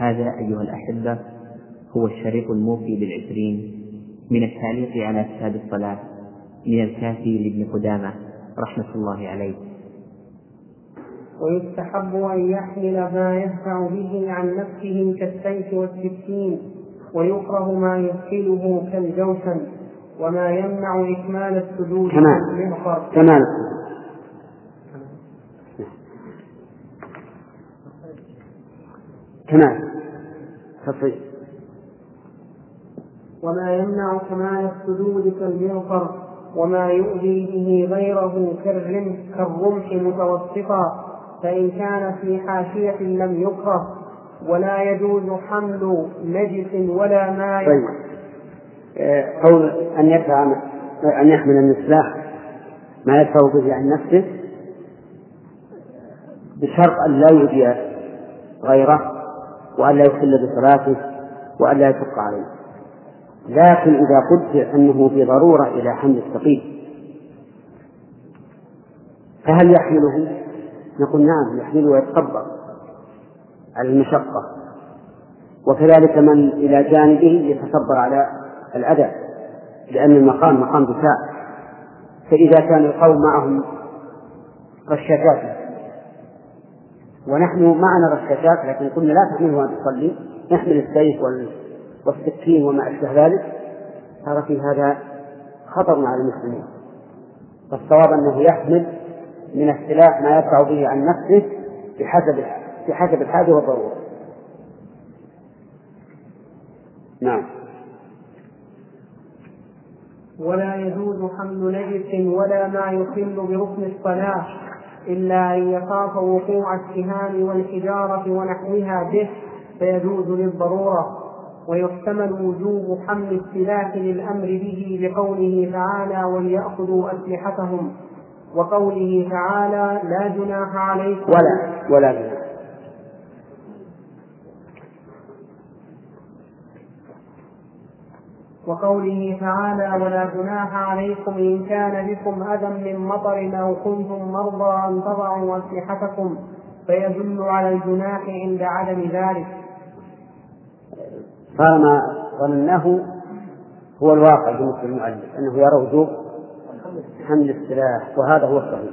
هذا أيها الأحبة هو الشريط الموفي بالعشرين من التعليق على كتاب الصلاة من الكافي لابن قدامة رحمة الله عليه. ويستحب أن يحمل ما يدفع به عن نفسه كالسيف والسكين، ويكره ما يثقله كالجوشن، وما يمنع إكمال السجود كالمنقر. وما يمنع كمال السجود كالمنقر، وما يؤذي به غيره كالرمح متوسطا، فإن كان في حاشية لم يكره. ولا يجوز حمل نجس ولا ماء. قول أن يحمل المسلاح ما يدفع به عن نفسه بشرط أن لا يؤذي غيره، وأن لا يخل بصلاته، وأن لا يشق عليه. لكن إذا قدر أنه في ضرورة إلى حمل الثقيل فهل يحمله؟ نقول نعم، يحمله ويتصبر على المشقة، وكذلك من إلى جانبه يتصبر على الأذى، لأن المقام مقام دفاع. فإذا كان القوم معهم رشاشات ونحن معنا رشاشات لكن قلنا لا تحمله وأن تصلي، نحمل السيف والسكين وما أشبه ذلك، صار في هذا خطر على المسلمين. فالصواب أنه يحمل من السلاح ما يدفع به عن نفسه بحسب الحاجة والضرورة. نعم. ولا يجوز حمل نجس ولا ما يخل بركن الصلاة إلا أن يخاف وقوع السهام والحجارة ونحوها به فيجوز للضرورة. ويحتمل وجوب حمل السلاح للأمر به لقوله تعالى وليأخذوا أسلحتهم، وقوله تعالى لا جناح عليكم ولا جناح. وقوله تعالى ولا جناح عليكم إن كان بكم أذى من مطر أو كنتم مرضى أن تضعوا أسلحتكم، فيدل على الجناح عند عدم ذلك. صار ما ظنناه هو الواقع بالنسبة للمؤلف أنه يرى وجوب حمل السلاح، وهذا هو الصحيح.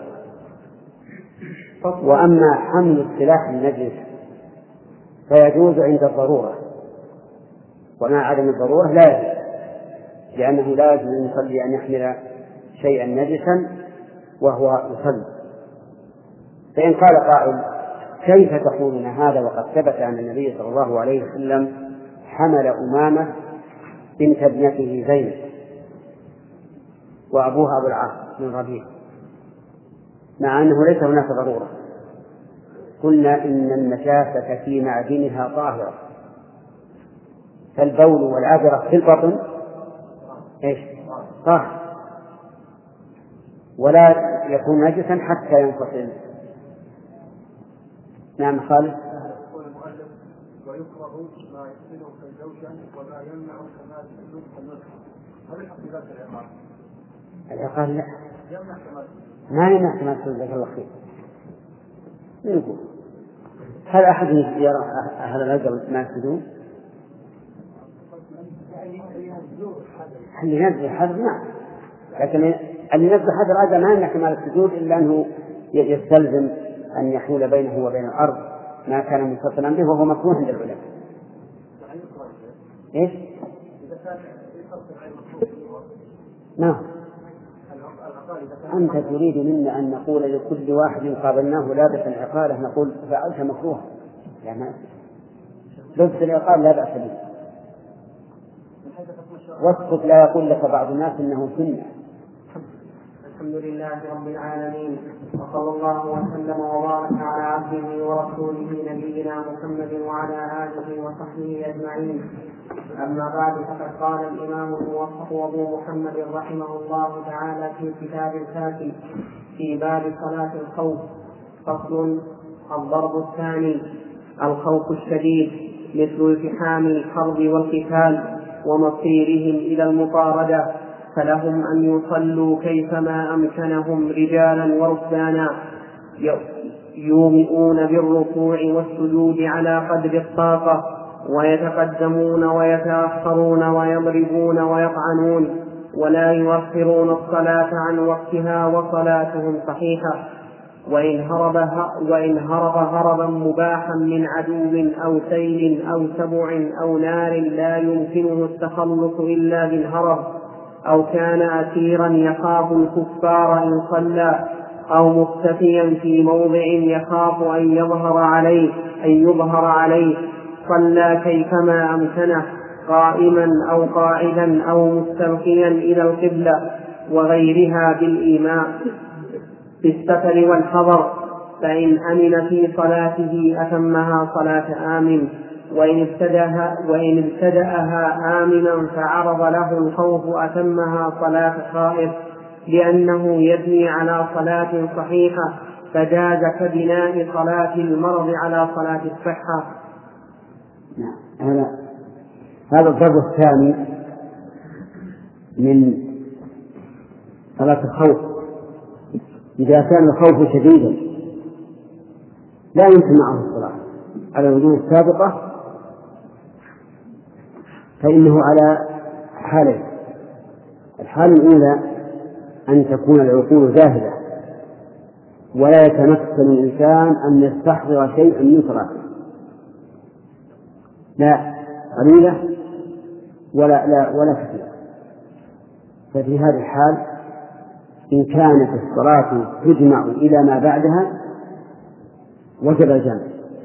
وأما حمل السلاح النجس فيجوز عند الضرورة، ومع عدم الضرورة لا يجوز، لأنه لا يجوز للمصلي أن يحمل شيئا نجسا وهو يصلي. فإن قال قائل كيف تقولون هذا وقد ثبت أن النبي صلى الله عليه وسلم حمل أمامة بنت ابنته زينب وأبوها أبو العاص بن ربيع مع أنه ليس هناك ضرورة؟ قلنا إن النجاسة في معدنها طاهرة، فالبول والعذرة في البطن طاهر، ولا يكون نجسا حتى ينفصل. نعم خالد. ويكره ما يحسنه كالجوشن وما يمنع كمال السجود كالنصف. هل الحقيقة العقال؟ لا، ما يمنع كمال السجود. جزاك الله خير. يقول هل أحد يرى هذا الأجر ما السجود؟ اللي ينزل حذر نعم، لكن اللي ينزل حذر هذا ما يمنع كمال السجود إلا أنه يستلزم أن يحول بينه وبين الأرض ما كان منفصلا به، وهو مكروه عند العلماء. إيش؟ نعم. أنت تريد منا أن نقول لكل واحد قابلناه لابسا عقاله نقول فعلت مكروه، يعني لبس العقال لا بأس به، واسقط لا يقول لك بعض الناس إنه سنة. الحمد لله رب العالمين، وصلى الله وسلم وبارك على عبده ورسوله نبينا محمد وعلى آله وصحبه أجمعين. أما بعد، فقد قال الإمام الموفق أبو محمد رحمه الله تعالى في كتاب الكافي في باب صلاة الخوف: فصل. الضرب الثاني: الخوف الشديد مثل التحام الحرب والقتال ومصيرهم إلى المطاردة، فلهم أن يصلوا كيفما أمكنهم رجالا وركبانا، يومئون بالركوع والسجود على قدر الطاقة، ويتقدمون ويتأخرون ويضربون ويطعنون، ولا يؤخرون الصلاة عن وقتها وصلاتهم صحيحة. وإن هرب هربا مباحا من عدو أو سيل أو سبع أو نار لا يمكنه التخلص إلا بالهرب، أو كان أسيرا يخاف الكفار إن صلى، أو مختفيا في موضع يخاف أن يظهر عليه صلى كيفما أمكنه، قائما أو قاعدا أو مستلقيا إلى القبلة وغيرها بالإيماء في السفر والحضر، فإن أمن في صلاته أتمها صلاة آمن، وإن ابتدأها آمنا فعرض له الخوف أتمها صلاة خائف، لأنه يبني على صلاة صحيحة، فجاز كبناء صلاة المرض على صلاة الصحة. هذا الضرب الثاني من صلاة الخوف. إذا كان الخوف شديدا لا يمكن معه الصلاة على الوجوه السابقة، فإنه على حالين: الحالة الأولى أن تكون العقول ذاهبة ولا يتمكن الإنسان أن يستحضر شيئا من صلاته، لا قليلة ولا كثيرة. ففي هذه الحال إن كانت الصلاة تجمع إلى ما بعدها وجب الجمع.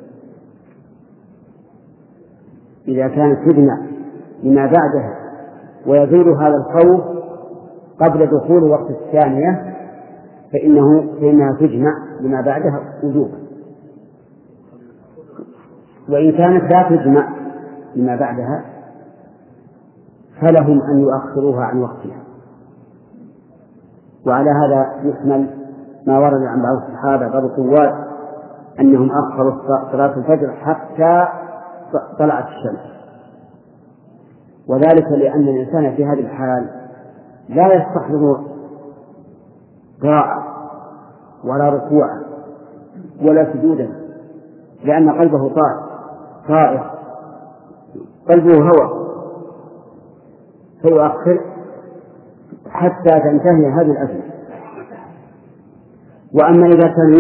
إذا كانت تجمع لما بعدها ويزول هذا الخوف قبل دخول وقت الثانية فإنها تجمع لما بعدها وجوبا. وإن كانت لا تجمع لما بعدها فلهم أن يؤخروها عن وقتها. وعلى هذا يحمل ما ورد عن بعض الصحابة بعض الطوال أنهم أخروا صلاة الفجر حتى طلعت الشمس، وذلك لأن الإنسان في هذه الحال لا يستحضر قراءة ولا ركوعا ولا سجودا، لأن قلبه طائر قلبه هوى، فيؤخر حتى تنتهي هذه الأزمة. وأما إذا كان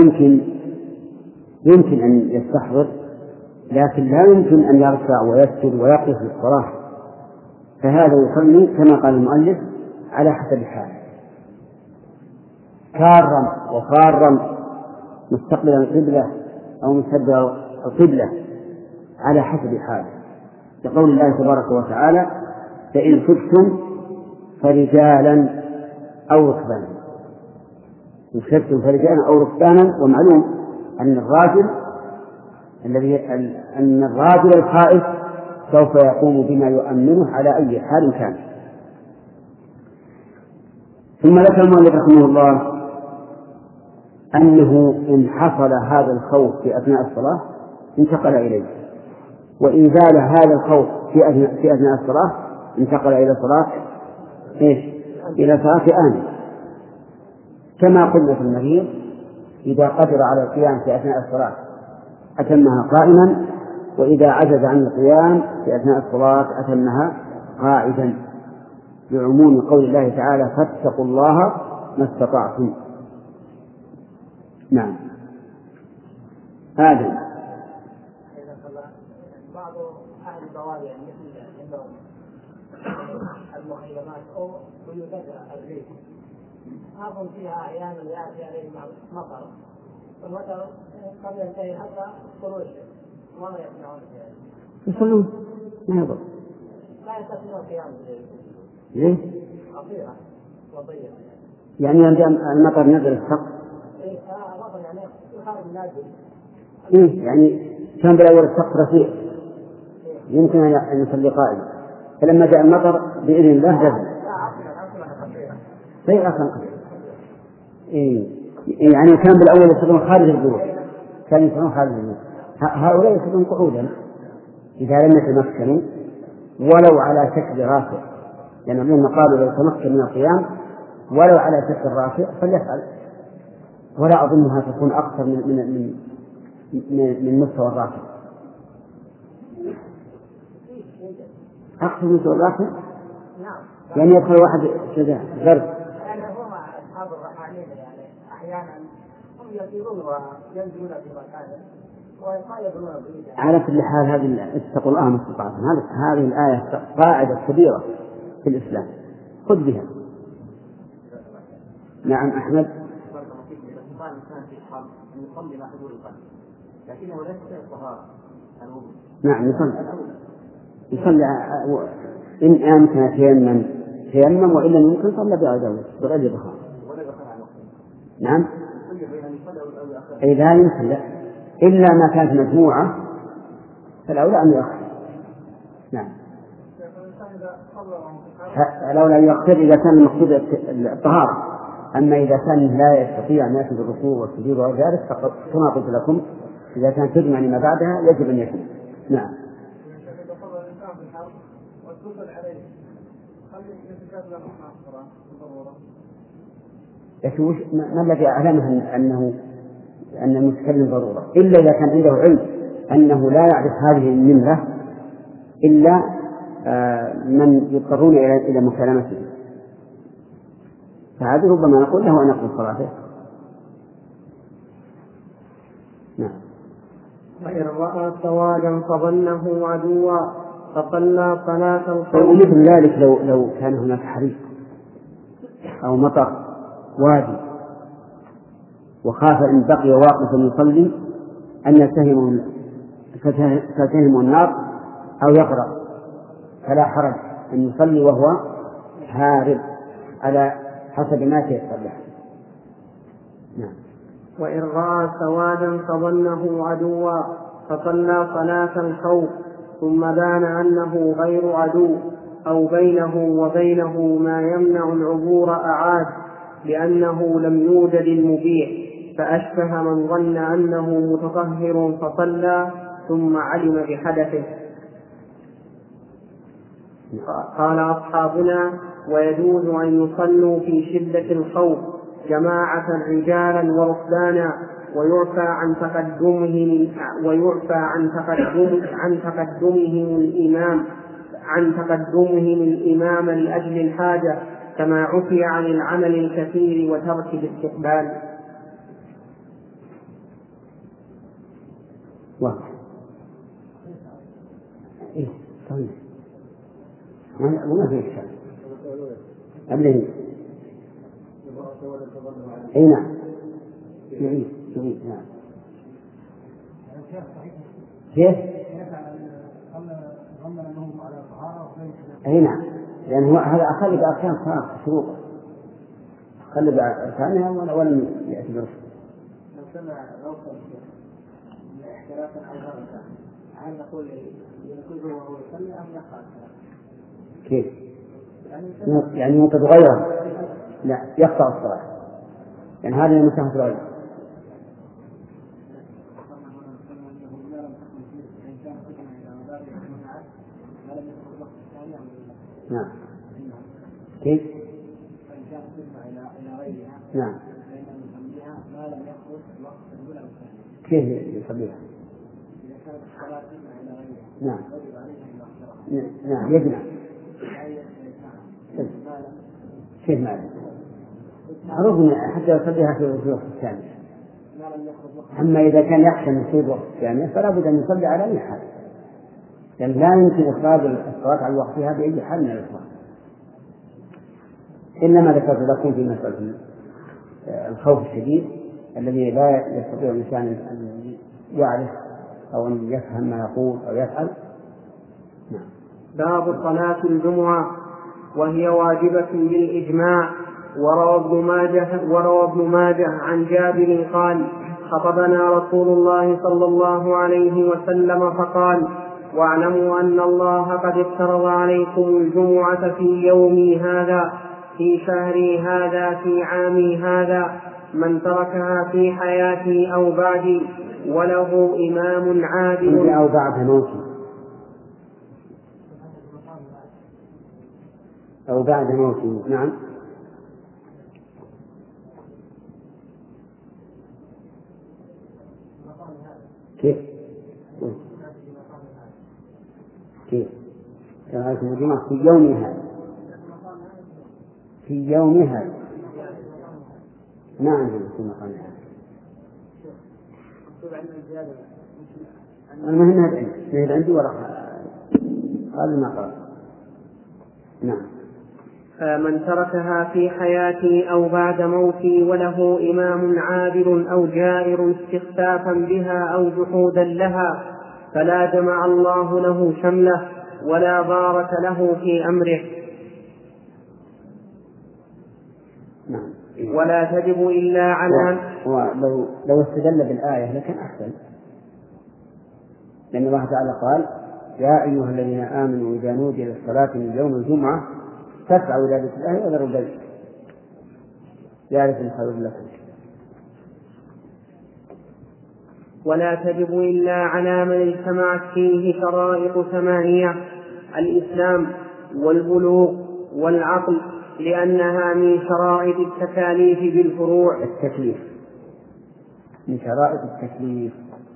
يمكن أن يستحضر لكن لا يمكن أن يركع ويسجد ويقف في الصلاة، فهذا يصلي كما قال المؤلف على حسب الحال، كارا وخارا، مستقبلا القبلة أو مستدبر القبلة، على حسب حاله، لقول الله تبارك وتعالى: فإن خفتم فرجالا أو ركبانا. إن خفتم فرجالا أو ركبانا، ومعلوم أن الراجل الخائف سوف يقوم بما يؤمنه على أي حال كان. ثم ذكر المؤلف رحمه الله أنه إن حصل هذا الخوف في أثناء الصلاة انتقل إليه، وإن زال هذا الخوف في أثناء الصلاة انتقل إلى صلاة إلى صلاة آمن. كما قلنا في المريض إذا قدر على القيام في أثناء الصلاة أتمها قائما، وإذا عجز عن القيام في أثناء الصلاة أتمها قاعدا، لعموم قول الله تعالى: فاتقوا الله ما استطعتم. نعم. هذا بعض أهل البوادي مثل عندهم المخيمات أو بيوت الريف أظن فيها أحيانا يأتي عليهم مطر، والمطر قد ينتهي حتى خروج وما يسمعون فيها. يصلون ما يضر، لا يستطيعون القيام ليه؟ خطيرة وضيقة. يعني المطر نزل السقف. مطر يعني يخرج النازل. يعني كان بالأول السقف رفيع يمكن أن يصلي قائما، فلما جاء المطر بإذن الله نزل. شيء أصلا قصير. يعني كان بالأول يصلون خارج البيوت، هؤلاء يصلون قعودا إذا لم يتمكنوا ولو على شكل رافع، لأن الذين قالوا لو تمكن من القيام ولو على شكل رافع فليفعل، ولا أظنها تكون أكثر من مستوى الرافع. أقصد من سوء الآخر نعم. يعني يدخل واحد كذا غرب. يعني هم أصحاب الرحالين يعني أحيانا هم يطيرون وينزلون في مكان وما يدرون بعيدا. على كل حال هذه اتقوا الله ما استطعتم، هذه الآية قاعدة كبيرة في الإسلام خذ بها. نعم أحمد. يصلي مع حضور القلب لكنه ليس الطهارة. نعم يصلي إن أمكن تيمم وإلا يمكن صلى بغير بخار. نعم إذا يمكن لا إلا ما كانت مجموعة فالأولى أن يؤخر. نعم الأولى أن يؤخر إذا كان المقصود الطهارة. أما إذا كان لا يستطيع أن يأتي بالركوع والسجود وغير ذلك فقد كما قلت لكم إذا كان تجمع لما بعدها يجب أن يكون. نعم. لكن ما الذي أعلمه أن المتكلم ضرورة إلا إذا كان عنده علم أنه لا يعرف هذه النمرة إلا من يضطرون إلى مكالمته، فهذه ربما نقول له أن يقضي صلاته. نعم. فإن رأى سوادا فظنه عدوا فصلى صلاة الخوف. ومثل ذلك لو كان هناك حريق أو مطر وادي وخاف إن بقي واقفا يصلي أن تلتهمه النار أو يغرق، فلا حرج أن يصلي وهو هارب على حسب ما تيسر له. نعم. وإن رأى سوادا فظنه عدوا فصلى صلاة الخوف ثم بان أنه غير عدو أو بينه وبينه ما يمنع العبور أعاد لأنه لم يوجد المبيح، فأشبه من ظن أنه متطهر فصلى ثم علم بحدثه. قال أصحابنا: ويجوز أن يصلوا في شدة الخوف جماعة رجالا وركبانا ويعفى عن تقدمهم الإمام لأجل الحاجة، كما عفي عن العمل الكثير وترك الاستقبال. ما في إشكال. أبلغ. أي نعم. نعم. كيف؟ أي نعم. لأن هذا أخلي بأركان صلاة شروطه. أخلي بأركانها ولم يأتي برسل. لو سمع غوصا احترافا أو غرقا هل نقول هو يصلي أم يقرأ؟ كيف؟ يعني ينقض غيره؟ لا يقطع الصلاة، يعني هذه مساحة الغير. نعم. كيف؟ نعم. كيف يصليها؟ نعم. نعم يجمع. كيف ماذا؟ معروف حتى يصليها في الوقت الثاني. أما إذا كان يخشى من صيد وقت الثاني فلا بد أن يصلي على أي حال، لأن لا يمكن إخراج الصلاة عن وقتها بأي حال من الإخراج. إنما ذكرت لكم في مسألة الخوف الشديد الذي لا يستطيع الإنسان أن يعرف أو أن يفهم ما يقول أو يفعل. نعم. باب صلاة الجمعة وهي واجبة بالإجماع. وروى ابن ماجه عن جابر قال: خطبنا رسول الله صلى الله عليه وسلم فقال: واعلموا أن الله قد افترض عليكم الجمعة في يومي هذا في شهري هذا في عامي هذا، من تركها في حياتي أو بعدي وله إمام عادل أو بعد موته أو بعد موته. نعم. كيف؟ عليكم الجمعة في يومها، في يومها. ما عندنا في مقامها. المهم هذا عندي ورقة قال ما قال. نعم. من تركها في حياتي أو بعد موتي وله إمام عابر أو جائر استخفافا بها أو جحودا لها فلا جمع الله له شمله ولا بارك له في أمره. نعم. ولا تجب إلا على لو استدل بالآية لكان أحسن، لأن الله تعالى قال يا أيها الذين آمنوا إذا نودي للصلاة من يوم الجمعة فاسعوا إلى ذكر الله وذروا البيع ذلكم خير لكم. ولا تجب إلا على من اجتمعت فيه شرائط ثمانية: الإسلام والبلوغ والعقل، لأنها من شرائط التكاليف بالفروع. التكليف من شرائط التكليف،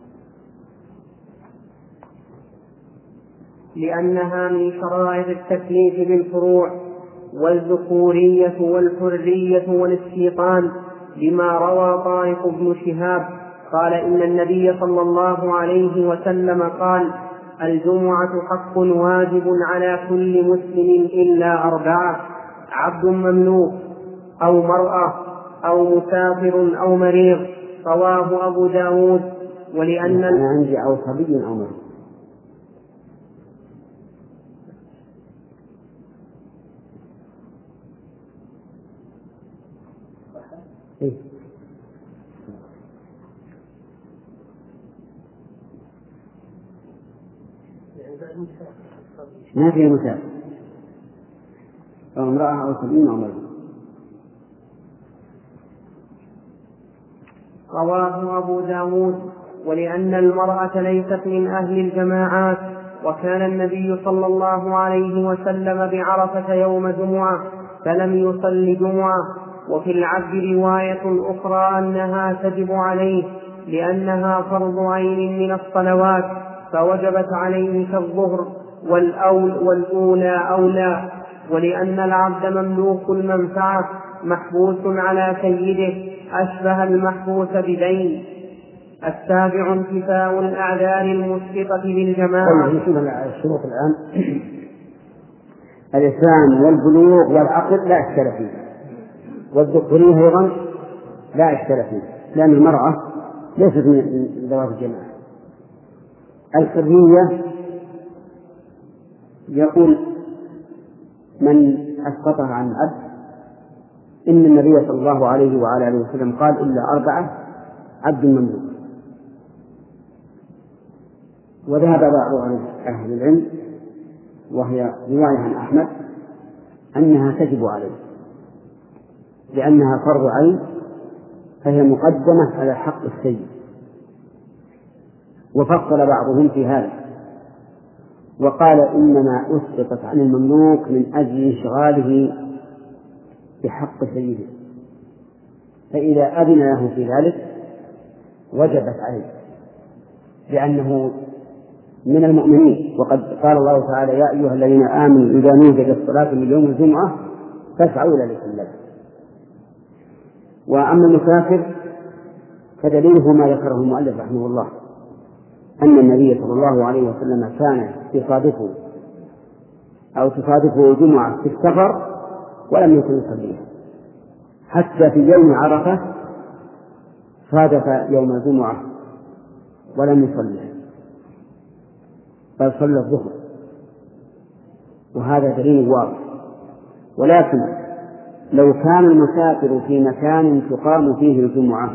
لأنها من شرائط التكليف بالفروع. والذكورية والحرية والاستيطان، لما روى طارق بن شهاب قال إن النبي صلى الله عليه وسلم قال: الجمعة حق واجب على كل مسلم إلا 4: عبد مملوك أو مرأة أو مسافر أو مريض. رواه أبو داود. ولأن أنا عندي أو صبي أو مريض. ما في مسافر أو امرأة أو صبي أو مريض. رواه أبو داود. ولأن المرأة ليست من أهل الجماعات، وكان النبي صلى الله عليه وسلم بعرفة يوم جمعة فلم يصل جمعة. وفي العبد رواية أخرى أنها تجب عليه لأنها فرض عين من الصلوات فوجبت عليه كالظهر والأولى أولى. ولأن العبد مملوك المنفعة محبوس على سيده أشبه المحبوس بدين. السابع: انتفاء الأعذار المسقطة للجماعة. نشوف الشروط الآن. الإسلام والبلوغ والعقل لا إشكال فيه، والذكورية أيضا لا إشكال فيه، لأن المرأة ليست من ذوات الجماعة. الحرية يقول من أسقطها عن العبد إن النبي صلى الله عليه وعلى آله وسلم قال إلا 4: عبد مملوك. وذهب بعض أهل العلم وهي رواية عن أحمد أنها تجب عليه لأنها فرض عين فهي مقدمة على حق السيد. وفصل بعضهم في هذا وقال إنما أسقطت عن المملوك من أجل انشغاله بحق سيده، فإذا أذن له في ذلك وجبت عليه لأنه من المؤمنين. وقد قال الله تعالى يا أيها الذين آمنوا إذا نودي للصلاة من يوم الجمعة فاسعوا إلى ذكر الله. وأما المسافر فدليله ما ذكره المؤلف رحمه الله أن النبي صلى الله عليه وسلم كان تصادفه جمعة في السفر ولم يكن يصليها، حتى في يوم عرفة صادف يوم الجمعة ولم يصليها بل صلى الظهر، وهذا دليل واضح. ولكن لو كان المسافر في مكان تقام فيه الجمعة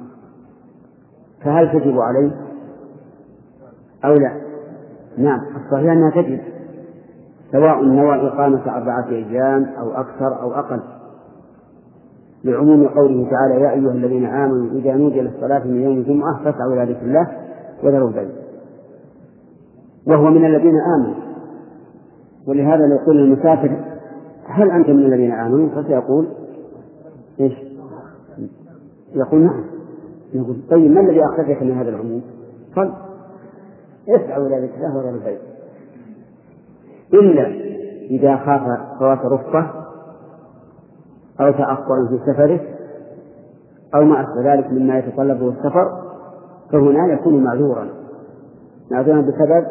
فهل تجب عليه أو لا؟ نعم، الصحيح أنها تجب، سواء نوى إقامة 4 أيام أو أكثر أو أقل، لعموم قوله تعالى يا أيها الذين آمنوا إذا نودي للصلاة من يوم الجمعة فاسعوا إلى ذكر الله وذروا البيع، وهو من الذين آمنوا. ولهذا لو يقول المسافر هل أنت من الذين آمنوا فسيقول إيش؟ يقول نعم. يقول طيب ما الذي أخرجك من هذا العموم؟ قال اسعوا إلى ذكر الله وذروا البيع. إلا إذا خاف فوات رفقة أو تأخر في سفره أو ما أشبه ذلك مما يتطلبه السفر، فهنا يكون معذورا بسبب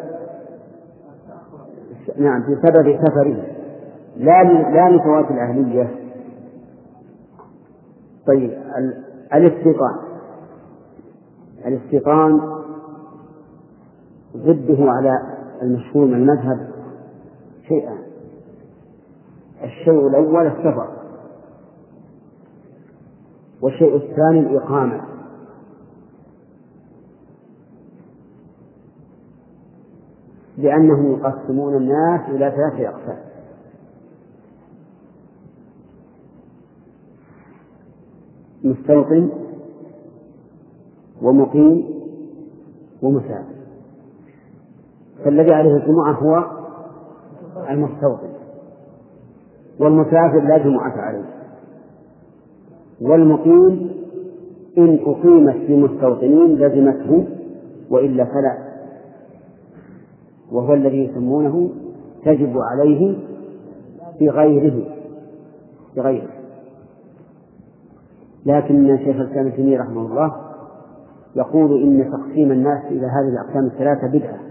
بسبب سفره لا لفوات الأهلية. طيب الاستيطان ضده على المشهور من المذهب شيئان: الشيء الأول السفر، والشيء الثاني الإقامة. لأنهم يقسمون الناس إلى 3 أقسام: مستوطن ومقيم ومسافر. فالذي عليه الجمعة هو المستوطن، والمسافر لا جمعة عليه، والمقيم إن أقيمت في مستوطنين لزمته وإلا فلا، وهو الذي يسمونه تجب عليه بغيره. لكن شيخ الإسلام ابن تيمية رحمه الله يقول إن تقسيم الناس إلى هذه الأقسام 3 بدعة،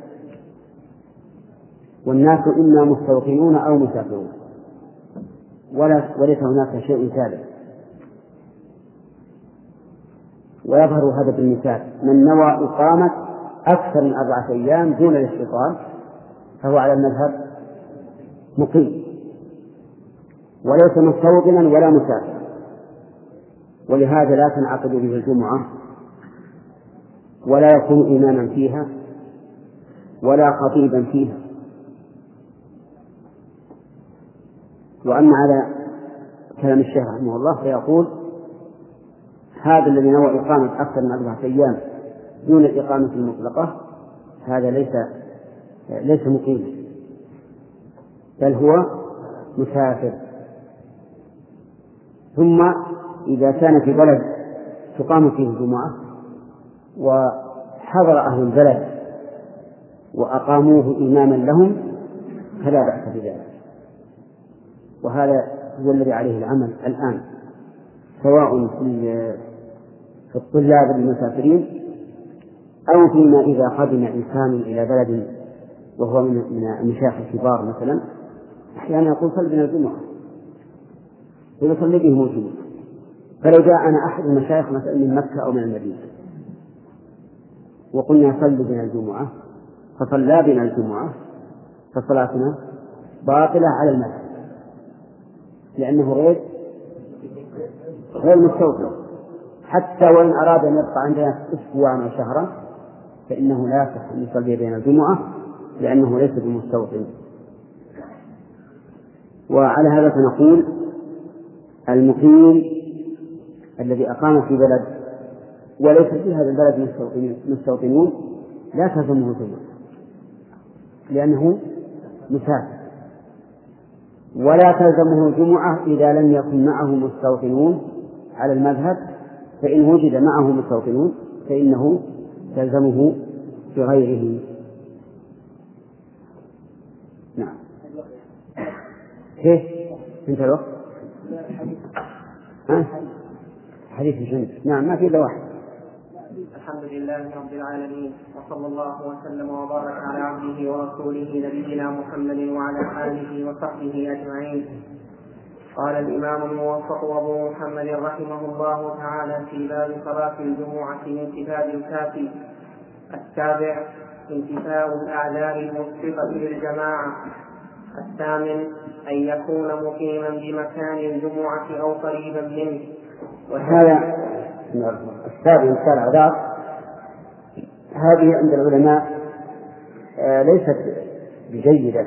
والناس إما مستوطنون أو مسافرون، وليس هناك شيء ثالث. ويظهر هذا بالمثال: من نوى إقامة أكثر من 4 أيام دون الاستيطان فهو على المذهب مقيم، وليس مستوطنا ولا مسافر، ولهذا لا تنعقد به الجمعة ولا يكون إماما فيها ولا خطيبا فيها. وأما على كلام الشيخ رحمه الله فيقول: هذا الذي نوى إقامة أكثر من 4 أيام دون الإقامة المطلقة هذا ليس مقيما، بل هو مسافر. ثم إذا كان في بلد تقام فيه الجمعة وحضر أهل البلد وأقاموه إماما لهم فلا بأس بذلك. وهذا هو الذي عليه العمل الآن، سواء في الطلاب المسافرين أو فيما إذا قدم إنسان إلى بلد وهو من المشايخ الكبار مثلا، أحيانا يقول: صل بنا الجمعة، ويصلي بهم الجمعة. فلو جاءنا أحد المشايخ مثلا من مكة أو من المدينة وقلنا: صل بنا الجمعة، فصلى بنا الجمعة، فصلاتنا باطلة على المذهب، لأنه غير مستوطن. حتى وإن أراد أن يبقى عندنا أسبوعا أو شهرا فإنه لا يصح أن يصلي بين الجمعة لأنه ليس بمستوطن. وعلى هذا فنقول: المقيم الذي أقام في بلد وليس في هذا البلد مستوطنون لا تلزمه الجمعة لأنه مسافر، ولا تلزمه الجمعة إذا لم يكن معه مستوطنون على المذهب، فإن وجد معه مستوطنون فإنه تلزمه بغيره. نعم. كيف انت الوقت؟ حديث الجنة. نعم، ما في إلا واحد. الحمد لله رب العالمين، وصلى الله وسلم وبارك على عبده ورسوله نبينا محمد وعلى آله وصحبه أجمعين. قال الإمام الموفق أبو محمد رحمه الله تعالى في باب صلاة الجمعة من كتاب الكافي: 7 انتفاء الأعذار المسبقة للجماعة. 8 أن يكون مقيما بمكان الجمعة أو قريبا منه. وهذا 7 انتفاء الأعذار هذه عند العلماء ليست بجيدة،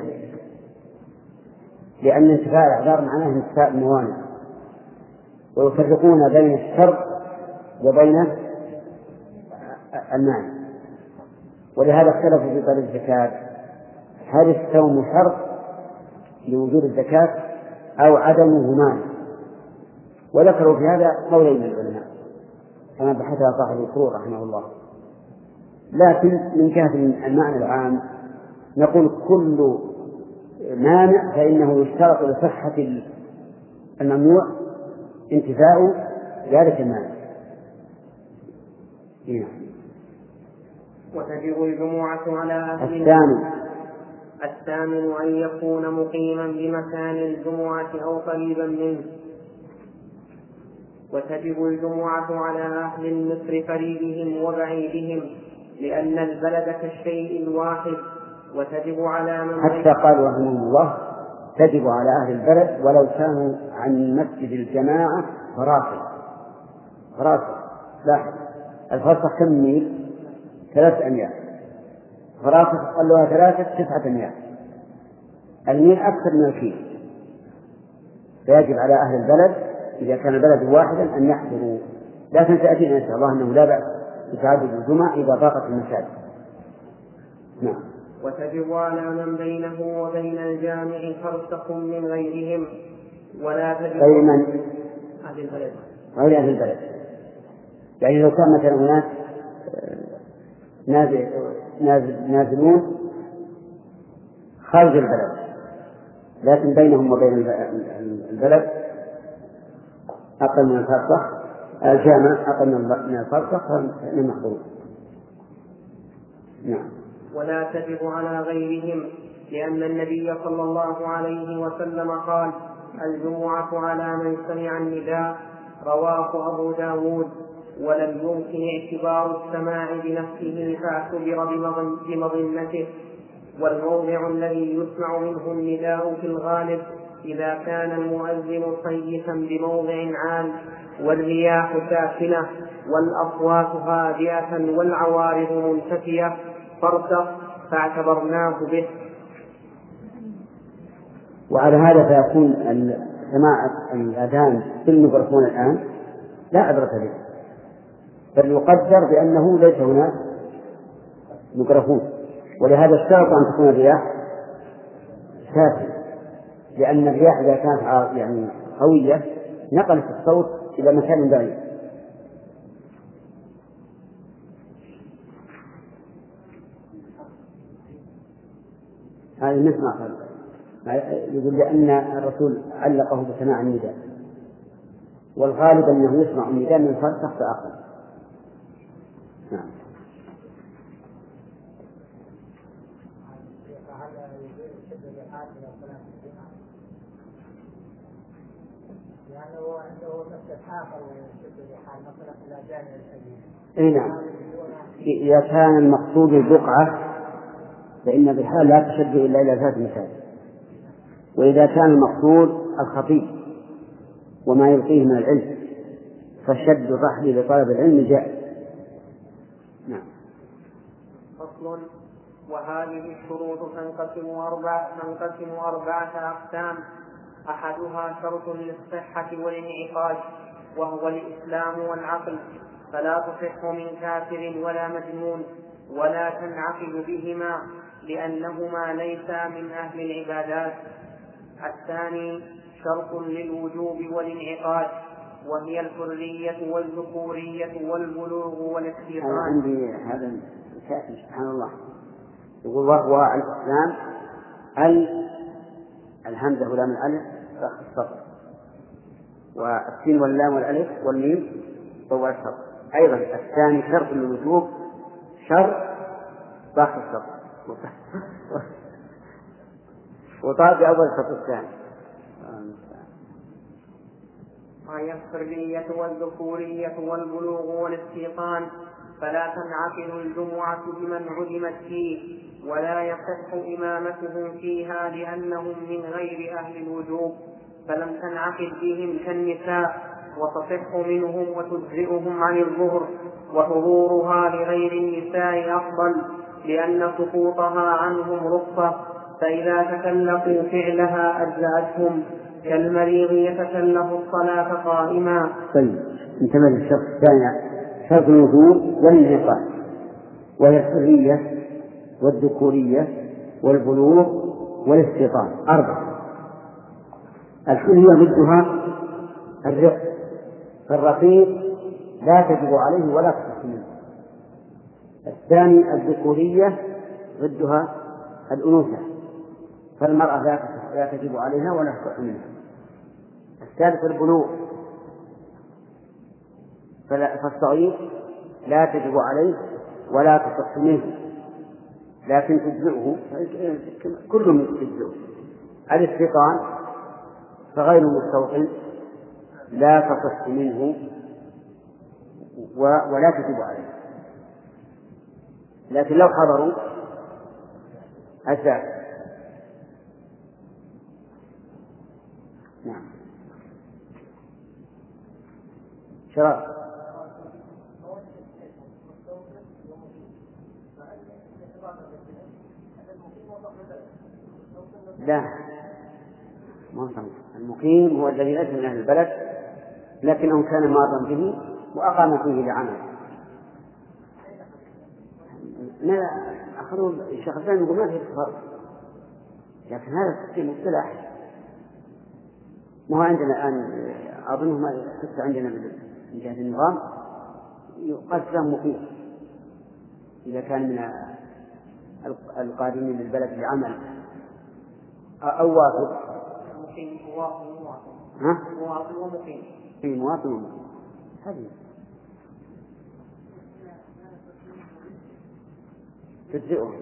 لأن انتفاء الأعذار معناه انتفاء الموانع، ويفرقون بين الشرط وبين المانع. ولهذا اختلفوا في طريق الزكاة: هل الصوم شرط لوجود الزكاة أو عدمه مانع؟ وذكروا في هذا قولين من العلماء كما بحثها صاحب الفروع رحمه الله. لكن من جهة المعنى العام نقول: كل مانع فإنه يشترط لصحة الممنوع انتفاء ذلك المانع. وتجب الجمعة على أهل الثامن أن يكون مقيما بمكان الجمعة أو قريبا منه. وتجب الجمعة على أهل المصر قريبهم وبعيدهم لأن البلد كالشيء الواحد. وتجب على من حتى قالوا رحمهم الله تجب على أهل البلد ولو كانوا عن مسجد الجماعة فراسخ. لاحظ الفرسخ كم ميل؟ 3 أميال. فراسخ قالوها 9 أميال. الميل أكثر من الكيل. فيجب على أهل البلد إذا كان البلد واحدا أن يحضروا. لكن تأتينا إن شاء الله أنه لا بأس بتعدد الجمع إذا ضاقت المساجد. نعم. وتجب على من بينه وبين الجامع فرسخ من غيرهم. ولا تجب غير من؟ غير أهل البلد. يعني لو كان مثلا ناس نازلون خارج البلد لكن بينهم وبين البلد أقل من الفرسخ، الجامع أقل من الفرسخ فإنهم يحضرون. نعم. ولا تجب على غيرهم لأن النبي صلى الله عليه وسلم قال: الجمعة على من سمع النداء. رواه أبو داود. ولم يمكن اعتبار السماع بنفسه فاعتبر بمظنته. والموضع الذي يسمع منه النداء في الغالب إذا كان المؤذن صيتا بموضع عال والرياح ساكنة والأصوات هادئة والعوارض منتفية فاعتبرناه به. وعلى هذا فيكون سماع الأذان بالميكروفون الآن لا عبرة به، بل يقدر بأنه ليس هناك ميكروفون. ولهذا اشترط أن تكون الرياح ساكنة، لأن الرياح إذا كانت يعني قوية نقلت الصوت إلى مكان بعيد. هذا نسمع يقول لأن الرسول علقه بسماع النداء، والغالب أنه يسمع النداء من فرسخ فأقل. نعم. لأنه عنده مسجد آخر ويشد الرحال مثلا إلى جانب الحديث. أي نعم. إذا كان المقصود البقعة فإن الرحال لا تشد إلا إلى ذات مساجد، وإذا كان المقصود الخطيب وما يلقيه من العلم فشد الرحل لطلب العلم جائز. نعم. فصل. وهذه الشروط تنقسم 4 أقسام. أحدها شرط للصحة والانعقاد وهو الإسلام والعقل، فلا تصح من كافر ولا مجنون ولا تنعقد بهما لأنهما ليسا من أهل العبادات. الثاني شرط للوجوب والانعقاد وهي الحرية والذكورية والبلوغ والاستيطان. عندي هذا الكاتب سبحان الله يقول: وهو الإسلام الهمزة ولام الألف فخ السطر، والسين واللام والألف والميم طوال السطر. أيضا الثاني شرط للوجوب شرط فخ السطر وطاب بأول السطر الثاني. وهي الحرية والذكورية والبلوغ والاستيطان، فلا تنعقد الجمعة بمن عدمت فيه ولا يصح إمامتهم فيها لأنهم من غير أهل الوجوب، فلم تنعقد بهم كالنساء وتصح منهم وتجزئهم عن الظهر، وحضورها لغير النساء أفضل لأن سقوطها عنهم رخصة، فإذا تكلفوا فعلها أجزأتهم كالمريض يتكلف الصلاة قائما. طيب انتبه للشرط الثاني، شرط الوجوب والانعقاد، وهي الحرية والذكورية والبلوغ والاستيطان. 4. الحرية ضدها الرق، فالرقيق لا تجب عليه ولا تصح منه. الثاني الذكورية ضدها الأنوثة، فالمرأة لا تجب عليها ولا تصح منها. الثالث البلوغ، فالصغير لا تجب عليه ولا تصح منه لكن تجزئه، كلهم تجزئه. الاستيطان فغير مستوطن لا تصح منه ولا تجب عليه، لكن لو حضروا أجزاء. نعم. شراب لا، المقيم هو الذي ليس من أهل البلد لكنه كان مارا به وأقام فيه لعمل. أخذوا الشخصين يقول ما فيه فرق، لكن هذا التقسيم مصطلح. ما هو عندنا الآن أظنه ما حتى عندنا من جهة النظام يقال فلان مقيم إذا كان من القادمين للبلد لعمل أو واثق. مقيم مواطن مواطن ومقيم. في مواطن ومقيم هذه تجزئه.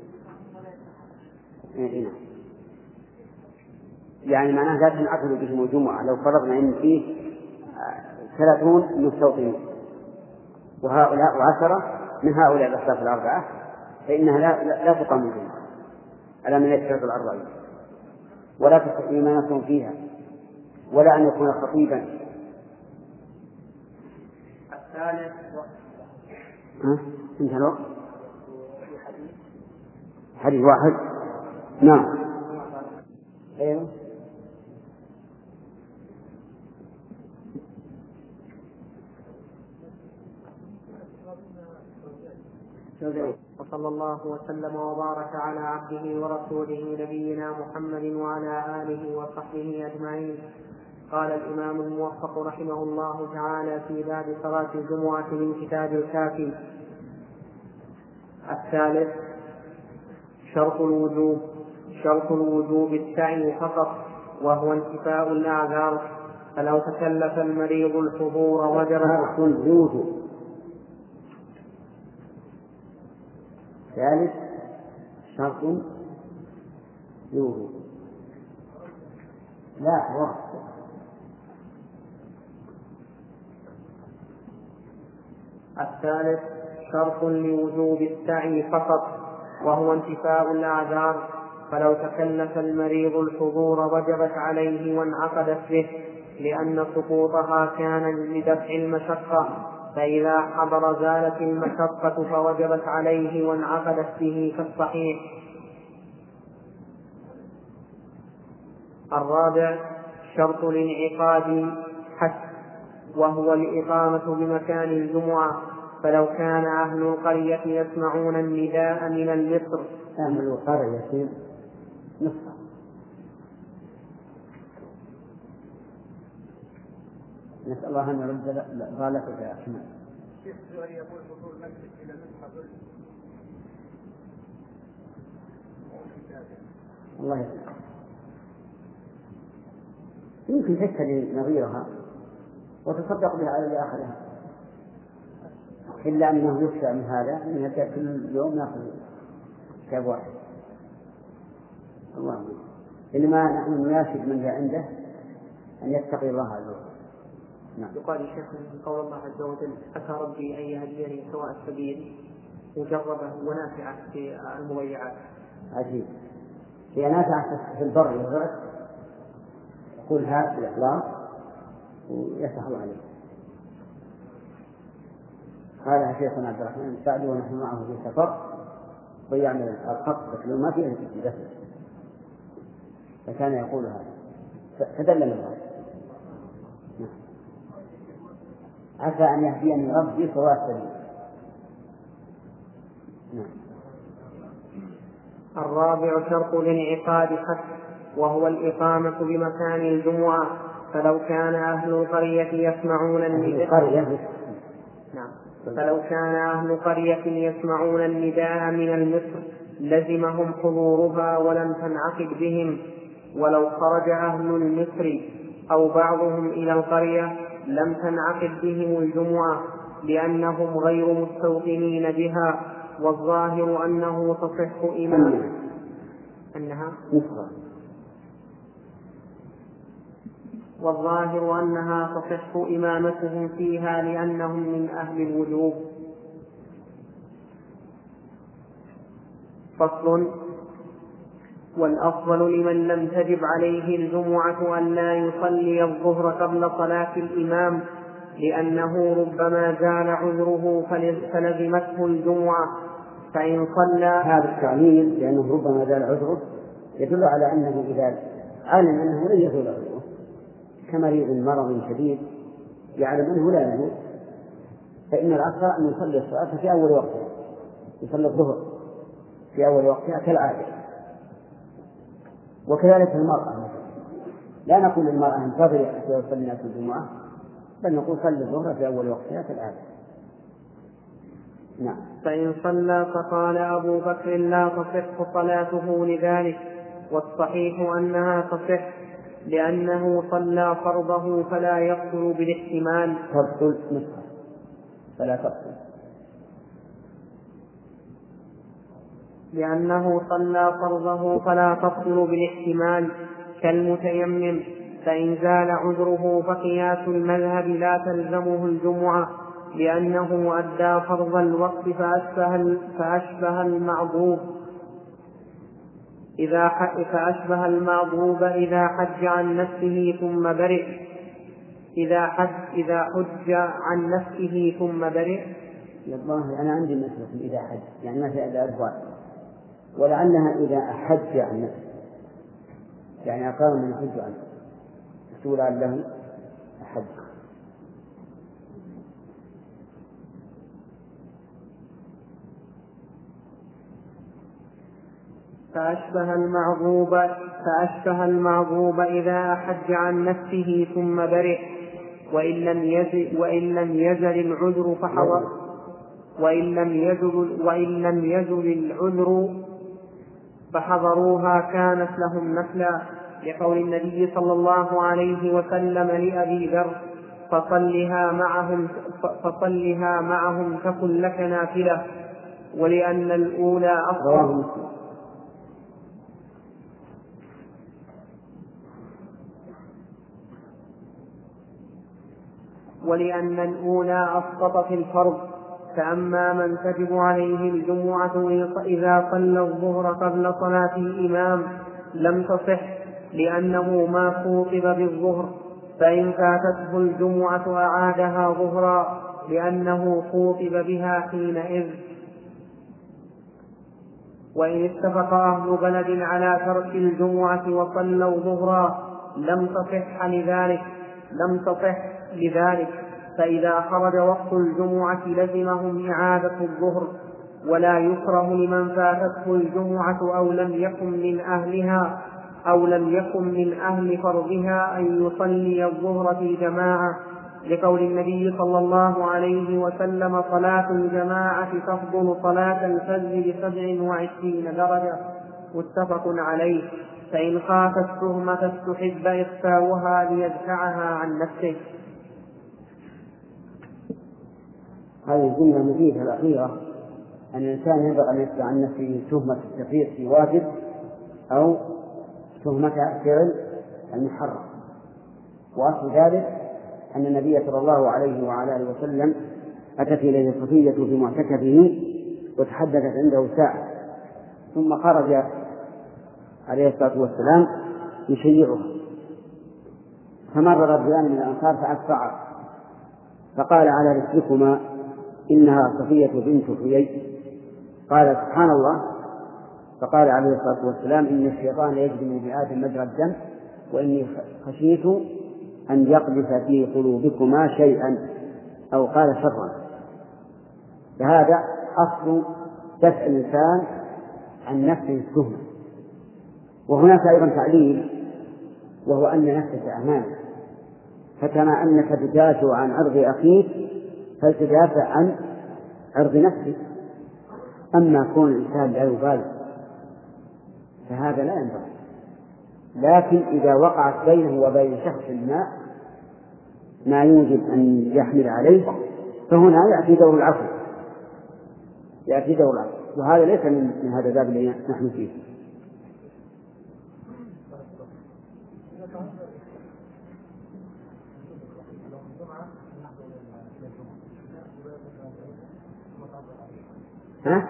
يعني معناه لا تنعقد بهم الجمعة. لو فرضنا أن فيه 30 مستوطنين وهؤلاء 10 من هؤلاء الأصناف الأربعة فإنها لا تقام الجمعة على من يشترط الأربعين، ولا تصح إيمانتهم فيها ولا أن يكون خطيبا. الثالث انتهى الوقت. حديث واحد. نعم. أيوه. وصلى الله وسلم وبارك على عبده ورسوله نبينا محمد وعلى آله وصحبه أجمعين. قال الإمام الموفق رحمه الله تعالى في باب صلاة الجمعة من كتاب الكافي. الثالث شرط الوجوب السعي فقط وهو انتفاء الأعذار، فلو تكلف المريض الحضور وجب الوجوب. ثالث شرط الوجوب. لا وقت. الثالث شرط لوجوب السعي فقط وهو انتفاء الأعذار، فلو تكلف المريض الحضور وجبت عليه وانعقدت به، لأن سقوطها كان لدفع المشقة، فإذا حضر زالت المشقة فوجبت عليه وانعقدت به كالصحيح. الرابع شرط الانعقاد حسب، وهو الإقامة بمكان الجمعة، فلو كان أهل القرية يسمعون النداء من المصر. أهل القرية نصف. نسأل الله أن يرد ضالتك يا أحمد. الله يسلمك. يمكن تشتري نظيرها وتصدق بها على آخرها، إلا أنه يخشى من هذا أنها كل يوم نأخذ كتاب واحد. الله إنما نحن نناشد من جاء عنده أن يتقي الله عز وجل. نعم. يقال يا شيخ من قول الله عز وجل أتى ربي أن يهديني سواء السبيل مجربة ونافعة في المضيعات. عجيب. هي نافعة في البر والغرق، يقول هذا الإخلاص ويفتح الله عليه. قالها شيخنا عبد الرحمن السعدي ونحن معه في سفر ضيعنا الخط لكن ما فيه دفع، فكان يقول هذا فدل من هذا. عسى أن يهديني ربي سواء السبيل. الرابع شرط الانعقاد حسب، وهو الإقامة بمكان الجمعة، فلو كان أهل القرية يسمعون النداء من المصر لزمهم حضورها ولم تنعقد بهم، ولو خرج أهل المصر أو بعضهم إلى القرية لم تنعقد بهم الجمعة لأنهم غير مستوطنين بها، والظاهر أنه تصح والظاهر أنها تصح إمامتهم فيها لأنهم من أهل الوجوب. فصل: والأفضل لمن لم تجب عليه الجمعة أن لا يصلي الظهر قبل صلاة الإمام، لأنه ربما زال عذره فلزمته الجمعة، فإن صلى. هذا التعليل لأنه ربما زال عذره يدل على أنه إذا علم أنه لن يزول عذره كمريض مرض شديد يعلم أنه لا يزول، فإن الأفضل أن يصلي الصلاة في أول وقتها، يصلي الظهر في أول وقتها كالعادة. وكذلك المرأة، لا نقول للمرأة انتظري حتى يصلي الناس الجمعة، بل نقول صلي الظهر في أول وقتها كالعادة. نعم. فإن صلى فقال أبو بكر لا تصح صلاته لذلك، والصحيح أنها تصح لأنه صلى فرضه فلا يبطل بالاحتمال. لأنه صلى فرضه فلا تبطل بالاحتمال كالمتيمم، فإن زال عذره فقياس المذهب لا تلزمه الجمعة، لأنه أدى فرض الوقت فأشبه المعضوب إذا حج عن نفسه ثم برئ. إذا حج عن نفسه ثم برئ. والله أنا عندي مسألة إذا حج، يعني ما في أداء ولعلها إذا حج عن نفسه، يعني أقام من حج عنه رسول له حج. فأشبه المعضوب إذا حج عن نفسه ثم برئ، وإن لم يزل العذر فحضر، وإن لم يزل العذر فحضروها كانت لهم نفلا، لقول النبي صلى الله عليه وسلم لأبي ذر: فصلها معهم تكن لك نافلة. ولأن الأولى أسقطت الفرض. فأما من تجب عليه الجمعة إذا صلى الظهر قبل صلاة الإمام لم تصح، لأنه ما خوطب بالظهر، فإن فاتته الجمعة أعادها ظهرا لأنه خوطب بها حينئذ. وإن اتفق أهل بلد على ترك الجمعة وصلوا ظهرا لم تصح لذلك، فإذا خرج وقت الجمعة لزمهم إعادة الظهر. ولا يكره لمن فاتته الجمعة أو لم يكن من أهل فرضها أن يصلي الظهر في جماعة، لقول النبي صلى الله عليه وسلم: صلاة الجماعة تفضل صلاة الفجر ب27 درجة، متفق عليه. فإن خاف التهمة استحب إخفاؤها ليدفعها عن نفسه. هذه الجملة مفيدة الأخيرة، أن الإنسان ينبغي أن يدفع عن نفسه تهمة التفريط في واجب أو تهمة فعل المحرم. وأصل ذلك أن النبي صلى الله عليه وعلى آله وسلم أتت إليه صفية في معتكفه وتحدثت عنده ساعة، ثم خرج عليه الصلاة والسلام يشيعها، فمر رجلان من الأنصار فأسرعا فقال: على رسلكما، إنها صفية بنت حيي. قال: سبحان الله. فقال عليه الصلاة والسلام: إن الشيطان يجري من ابن آدم مجرى الدم، وإني خشيت أن يقذف في قلوبكما شيئا، أو قال شرا. فهذا أصل دفع الإنسان عن نفسه التهمة. وهناك أيضا تعليل، وهو أن نفسك أمانة، فكما أنك تدافع عن عرض أخيك فلتدافع عن عرض نفسك. أما كون الإنسان لا يبالي فهذا لا ينبغي. لكن إذا وقعت بينه وبين شخص ما يوجب أن يحمل عليه فهنا يأتي دور العفو، وهذا ليس من هذا الباب الذي نحن فيه. ها؟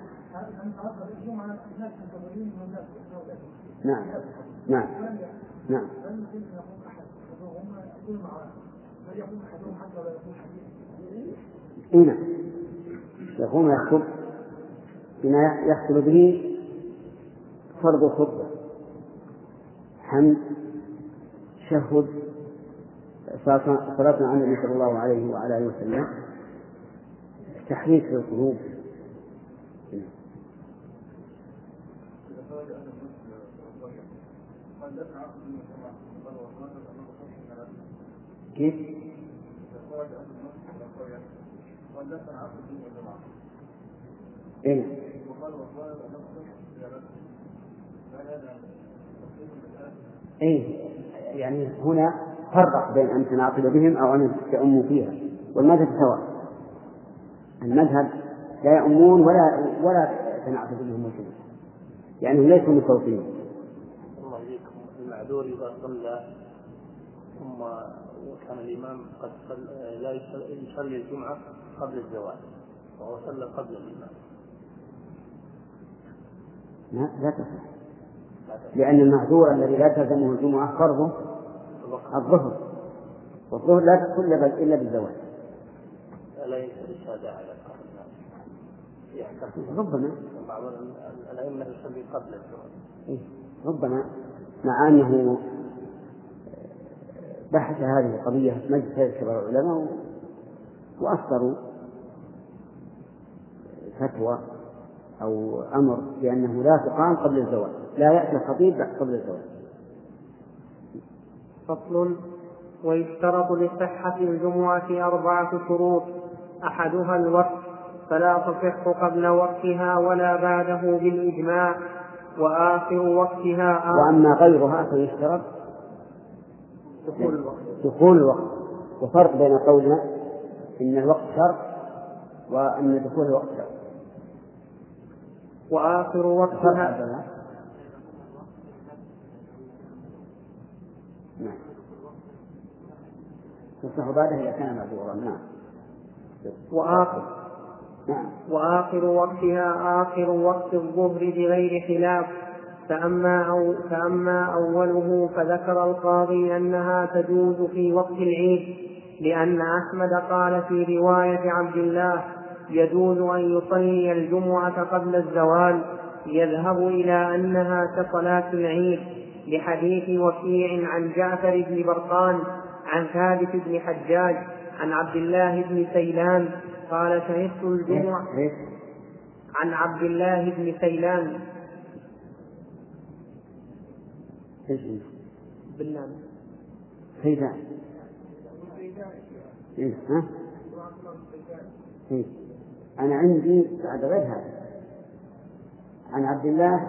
نعم نعم نعم. هنا يقوم يخطب بما يحصل به فرض الخطبة، حمد، تشهد، صلاة على النبي صلى الله عليه وعلى آله وسلم، تحريك القلوب. كيف؟ إيه؟ إيه؟ يعني هنا فرق بين أن تنعقد بهم أو أن تأموا فيها، والمذهب سواء. المذهب لا يأمون ولا تنعقد بهم الجمعة، يعني ليسوا متوقين. الله يجزيكم. المعذور إذا صلى ثم وكان الإمام قد لا يصلي الجمعة قبل الزوال وهو صلى قبل الإمام، لا تصح، لأن المعذور الذي لا تلزمه الجمعة فرضه الظهر، والظهر لا تصل إلا بالزوال. لا ينكر الشهادة على الناس، ربما بعض الأئمة يصلي قبل الزوال. ربما مع أنه بحث هذه القضية مجلس كبار العلماء وأصدروا فتوى أو أمر بأنه لا تقام قبل الزوال، لا يأتي الخطيب قبل الزوال. فصل: ويشترط لصحة الجمعة 4 شروط، أحدها الوقت، فلا تصح قبل وقتها ولا بعده بالإجماع، وآخر وقتها وأما غيرها فيشترط دخول الوقت. وفرق بين قولنا إن الوقت شرط وأن دخول الوقت شرط. وآخر وقتها نعم تصح بعده إذا كان معذورا. نعم. وآخر وقتها آخر وقت الظهر بغير خلاف. فأما أوله فذكر القاضي أنها تجوز في وقت العيد، لأن أحمد قال في رواية عبد الله: يجوز أن يصلي الجمعة قبل الزوال، يذهب إلى أنها كصلاة العيد، لحديث وكيع عن جعفر بن برقان عن ثابت بن حجاج عن عبد الله بن سيلان قال: شهدت الجمعة. عن عبد الله بن سيلان بالله سيدان. أنا عندي بعد غير هذا عن عبد الله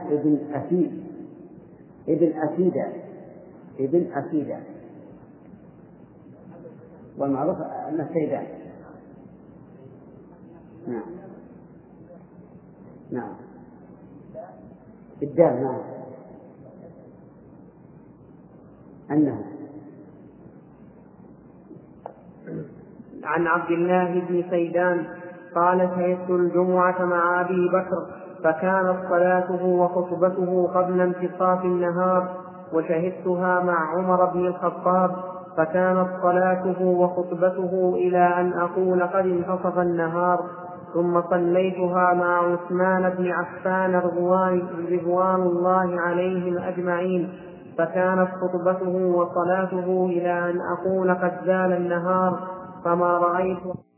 ابن أسيدة والمعروف أنه سيدان. نعم الدال. نعم أنه عن عبد الله بن سيدان قال: شهدت الجمعة مع أبي بكر فكانت صلاته وخطبته قبل انتصاف النهار، وشهدتها مع عمر بن الخطاب فكانت صلاته وخطبته إلى أن أقول قد انتصف النهار، ثم صليتها مع عثمان بن عفان رضوان الله عليهم أجمعين فكانت خطبته وصلاته إلى أن أقول قد زال النهار، فما رأيت